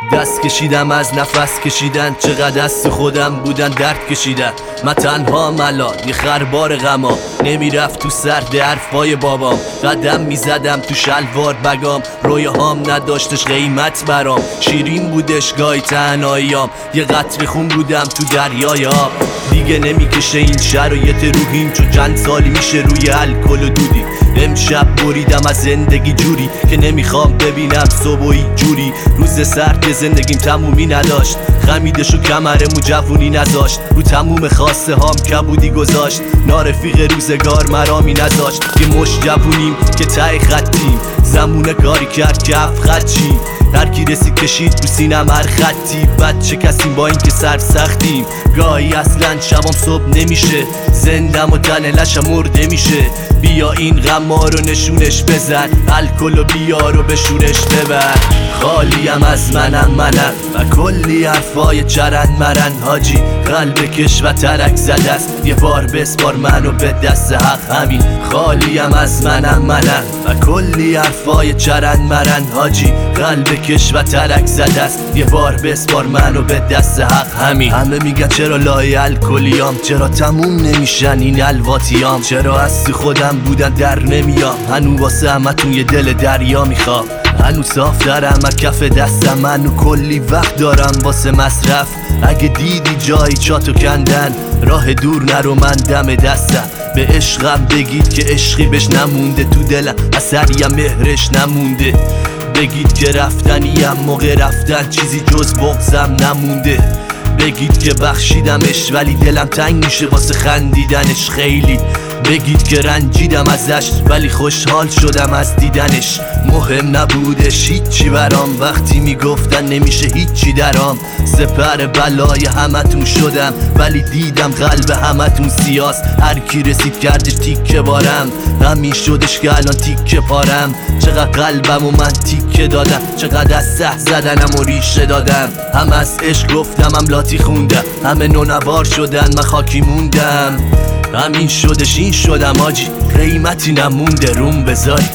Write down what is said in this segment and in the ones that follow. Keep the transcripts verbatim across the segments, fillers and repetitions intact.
دست کشیدم از نفس کشیدن، چقدر دست خودم بودن درد کشیدن. من تنها ملال یه خربار غما، نمیرفت تو سرد حرفای بابام. قدم میزدم تو شلوار بگام، رویاهام نداشتش قیمت برام. شیرین بودش گاهی تنهاییام، یه قطره خون بودم تو دریای آب. دیگه نمیکشه این شرایط روحیم، چون چند سالی میشه روی الکل و دودی. امشب بریدم از زندگی جوری که نمیخوام ببینم صبحی جوری. روز سرد زندگیم تمومی نداشت، خمیدش و کمرمو جوونی نذاشت. رو تموم خواسته هام کبودی گذاشت، نارفیق روزگار مرامی نذاشت. یه مش جوونیم که ته خطیم، زمونه کاری کرد که هفت خط چیم. هر کی رسید کشید رو سینم هر خطی. بچه کسیم با این که سر سختیم، گاهی اصلا شبام صبح نمیشه. زندم و تن لشم مرده میشه. بیا این غما رو نشونش بزن، الکل و بیا رو به شورش ببر. خالیم از منم منم و کلی حرفای چرند مرند. حاجی قلب کش و ترک زده است، یه بار بسپار منو به دست حق. همین خالیم از منم منم و کلی حرفای چرند مرند. حاجی قلب کش و ترک زده است، یه بار بسپار منو به دست حق. همین همه میگن چرا لای الکلیام، چرا تموم نمیشن این الواتیام، چرا از تو خودم بودن در نمیام. هنو واسه همتون یه دل دریا میخوام، هنو صاف دارم از کف دستم. منو کلی وقت دارم واسه مصرف. اگه دیدی جایی چاتو کندن، راه دور نرو من دم دستم. به عشقم بگید که عشقی بهش نمونده، تو دلم اثری مهرش نمونده. بگید که رفتنیم موقع رفتن، چیزی جز بغضم نمونده. بگید که بخشیدمش ولی دلم تنگ میشه واسه خندیدنش خیلی. بگید که رنجیدم ازش ولی خوشحال شدم از دیدنش. مهم نبودش هیچی برام، وقتی میگفتن نمیشه هیچی درام. سپر بلای همتون شدم ولی دیدم قلب همتون سیاست. هر کی رسید کردش تیکه بارم، همین شدش که الان تیکه پارم. چقدر قلبم و من تیکه دادم، چقدر از سه زدنم و ریشه دادم. هم از عشق گفتم هم لاتی خوندم، همه نونوار شدن من خاکی موندم. همین شدش این شدم آجی، قیمتی نمونده روم بذاری.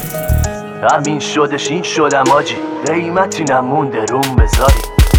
همین شدش این شدم آجی، قیمتی نمونده روم بذاری.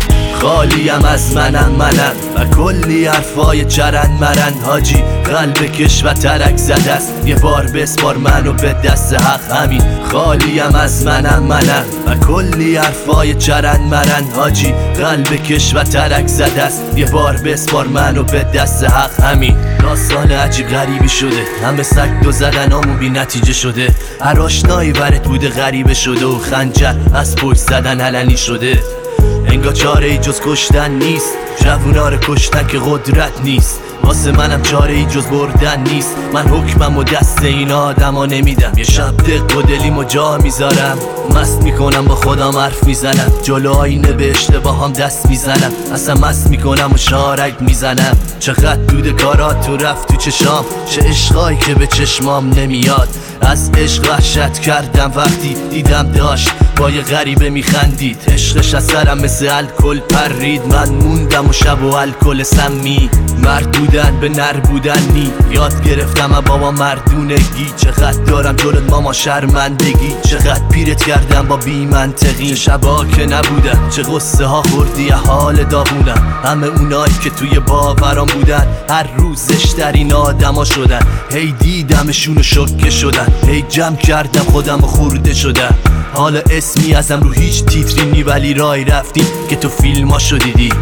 خالیم از منم منم و کلی حرفای چرند مرند. حاجی قلب کش و ترک زده است، یه بار بسپار منو به دست حق. همین خالیم از منم منم و کلی حرفای چرند مرند. حاجی قلب کش و ترک زده است، یه بار بسپار منو به دست حق. همین داستان عجیب غریبی شده، همه سگ دو زدنامو بی نتیجه شده. هر آشنایی برات بوده غریبه شده و خنجر از پشت زدن علنی شده. انگار چاره ای جز کشتن نیست، جوونا رو کشتن که قدرت نیست. واسه منم چاره ای جز بردن نیست، من حکمم و دست این آدما نمیدم. یه شب دق و دلیمو جا میذارم، مست میکنم با خودم حرف میزنم. جلو آینه به اشتباهام دست میزنم، اصلا مست میکنم و شارک میزنم. چقدر دود کارات تو رفت تو چشام، چه عشقایی که به چشمام نمیاد. از عشق وحشت کردم وقتی دیدم داشت با یه غریبه میخندید. عشقش از سرم مثل الکل پرید، من موندم و شب و الکل سمی. مرد بودن به نر بودن نی، یاد گرفتم از بابا مردونگی. چقدر دارم جلوت ماما شرمندگی، چقدر پیرت کردم با بی منطقی. چه شبا که نبودن، چه غصه ها خوردی حال داغونم. همه اونایی که توی باورام بودن، هر روزش در این آدما شدن. هی دیدمشون و شوکه شدن، هی جمع کردم خودم و خورده شدم. حالا اسمی ازم رو هیچ تیتری نی، ولی رای رفتیم که تو فیلماشو دیدی،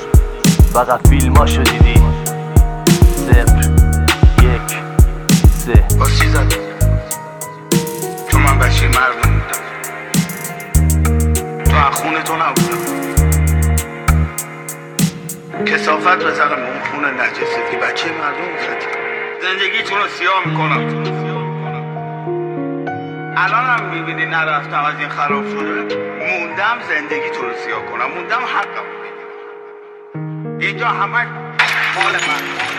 فقط فیلماشو دیدی. صفر یک سه باز چی زدی؟ چون من بچه مردم بودم، تو از خونه تو نبودم. کثافت بزنم اون خونه نجستی، بچه مردم بودی. زندگیتون رو سیاه میکنم. الان هم میبینی نرفتم از این خراب شده، موندم زندگیتون رو سیاه کنم، موندم حقم. اینجا همه مال من.